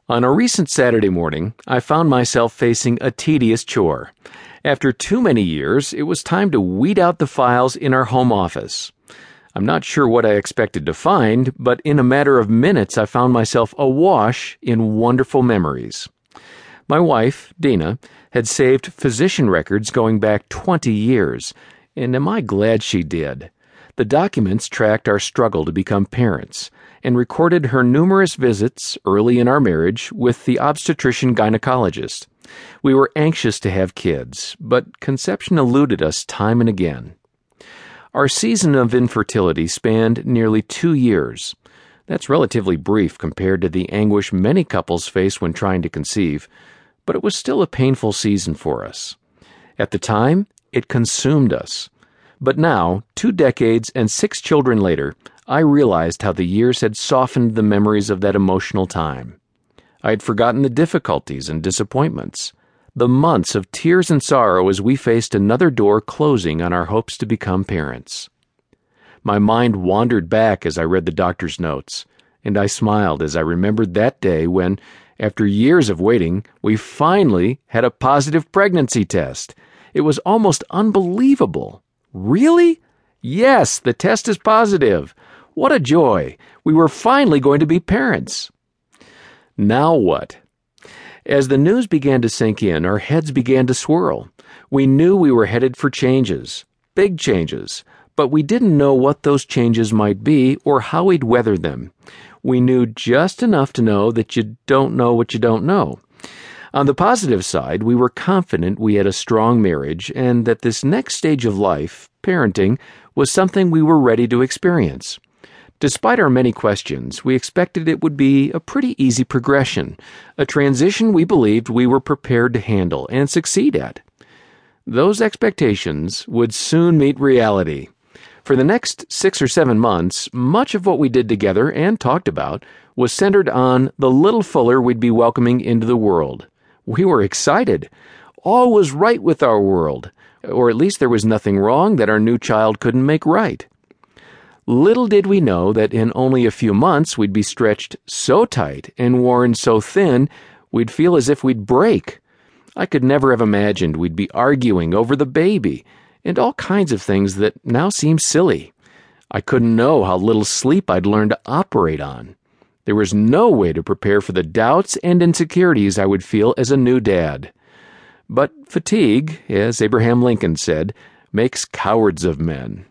On a recent Saturday morning, I found myself facing a tedious chore. After too many years, it was time to weed out the files in our home office. I'm not sure what I expected to find, but in a matter of minutes I found myself awash in wonderful memories. My wife, Dina, had saved physician records going back 20 years, and am I glad she did. The documents tracked our struggle to become parents and recorded her numerous visits early in our marriage with the obstetrician-gynecologist. We were anxious to have kids, but conception eluded us time and again. Our season of infertility spanned nearly 2 years. That's relatively brief compared to the anguish many couples face when trying to conceive, but it was still a painful season for us. At the time, it consumed us. But now, 2 decades and 6 children later, I realized how the years had softened the memories of that emotional time. I had forgotten the difficulties and disappointments, the months of tears and sorrow as we faced another door closing on our hopes to become parents. My mind wandered back as I read the doctor's notes, and I smiled as I remembered that day when, after years of waiting, we finally had a positive pregnancy test. It was almost unbelievable. Really? Yes, the test is positive. What a joy. We were finally going to be parents. Now what? As the news began to sink in, our heads began to swirl. We knew we were headed for changes, big changes, but we didn't know what those changes might be or how we'd weather them. We knew just enough to know that you don't know what you don't know. On the positive side, we were confident we had a strong marriage and that this next stage of life, parenting, was something we were ready to experience. Despite our many questions, we expected it would be a pretty easy progression, a transition we believed we were prepared to handle and succeed at. Those expectations would soon meet reality. For the next 6 or 7 months, much of what we did together and talked about was centered on the little Fuller we'd be welcoming into the world. We were excited. All was right with our world, or at least there was nothing wrong that our new child couldn't make right. Little did we know that in only a few months we'd be stretched so tight and worn so thin we'd feel as if we'd break. I could never have imagined we'd be arguing over the baby and all kinds of things that now seem silly. I couldn't know how little sleep I'd learned to operate on. There was no way to prepare for the doubts and insecurities I would feel as a new dad. But fatigue, as Abraham Lincoln said, makes cowards of men.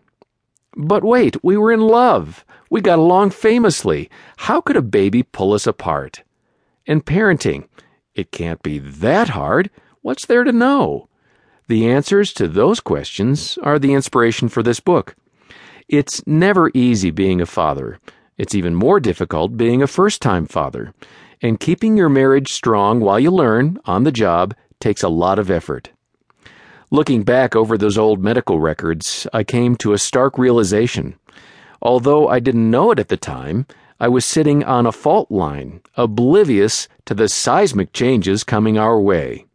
But wait, we were in love. We got along famously. How could a baby pull us apart? And parenting, it can't be that hard. What's there to know? The answers to those questions are the inspiration for this book. It's never easy being a father. It's even more difficult being a first-time father. And keeping your marriage strong while you learn, on the job, takes a lot of effort. Looking back over those old medical records, I came to a stark realization. Although I didn't know it at the time, I was sitting on a fault line, oblivious to the seismic changes coming our way.